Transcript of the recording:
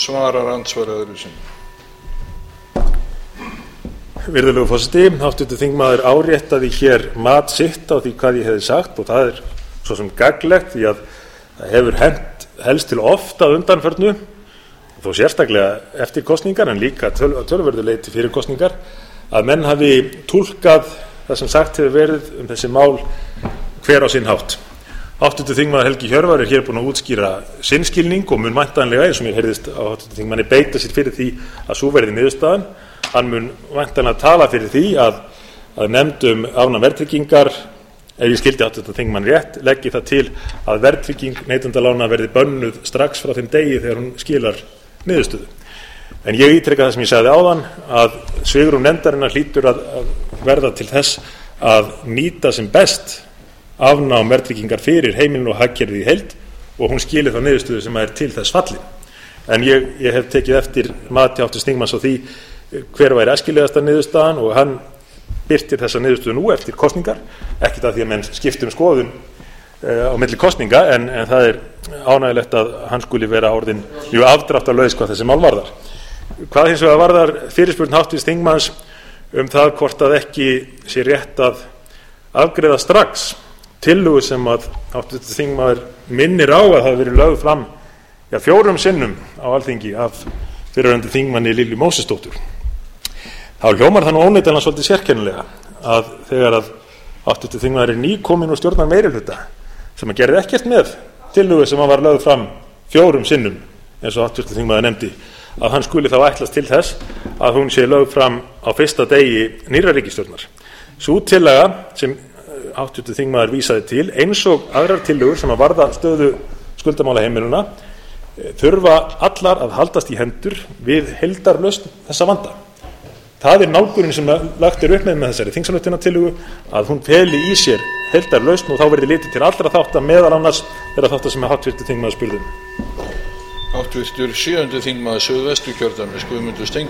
Svarar andsvar öðru sinni. Virðulegur forseti, háttvirtur þingmaður áréttaði hér mat sitt á því hvað ég hefði sagt og það svo sem gagnlegt því að það hefur hent helst til oft að undanförnu þó sérstaklega eftir kosningar en líka töluverðu leyti fyrir kosningar að menn hafi túlkað það sem sagt hefur verið þessi mál hver á sinn hátt. Háttvirtur þingmaður Helgi Hjörvar hér búinn að útskýra sinn skilning og mun væntanlega eins og mér heyrðist á háttvirtur þingmanni beita sér fyrir því að sú verði niðurstaðan. Hann mun væntanlega tala fyrir því að nefnd afnám verðtryggingar, ef ég skildi háttvirtan þingmann rétt, leggi það til að verðtrygging neytendalána verði bönnuð strax frá þeim degi þegar hún skilar niðurstöðu. En ég ítreka það sem ég sagði áðan að svigrúm nefndarinnar hlýtur að verða til þess að nýta sem best afnám verðtryggingar fyrir heimilin og hagkerfið í heild og hún skili þá niðurstöðu sem er til þess fallin. En ég hef tekið eftir mati háttvirts þingmanns á því hver væri æskilegasta niðurstaðan og hann birtir þessa niðurstöðu nú eftir kosningar, ekkert af því að menn skipti skoðun á milli kosninga en það er ánægjulegt að hann skuli vera orðinn mjög afdráttarlaus hvað þessi mál varðar. Hvað hins vegar varðar fyrirspurn háttvirts þingmanns það hvort að ekki sé rétt að afgreiða strax tillögu sem að háttvirtur þingmaður minnir á að hafa verið lögð fram 4 sinnum á Alþingi af fyrrverandi þingmanni Lilju Mósesdóttur. Þá hljómar það nú óneitanlega svolítið sérkennilega að þegar að háttvirtur þingmaður nýkominn úr stjórnar meirihluta sem að gerði ekkert með tillögu sem var lögð fram 4 sinnum eins og háttvirtur þingmaður nefndi að hann skuli þá ætlast til þess að hún sé lögð fram á fyrsta degi nýrrar ríkisstjórnar. Sú tillaga sem háttvirtur þingmaður vísaði til eins og aðrar tillögur sem að varða stöðu skuldamála heimiluna þurfa allar að haldast í hendur við heildarlausn þessa vanda. Það er nálgunin sem lagt upp með þessari þingsályktunartillögu að hún feli í sér heildarlausn og þá verði litið til allra þátta meðal annars þeirra þátta sem háttvirtur þingmaður spurði. Háttvirtur 7. þingmaður Suðvesturkjördæmis Guðmundur Steingrímsson.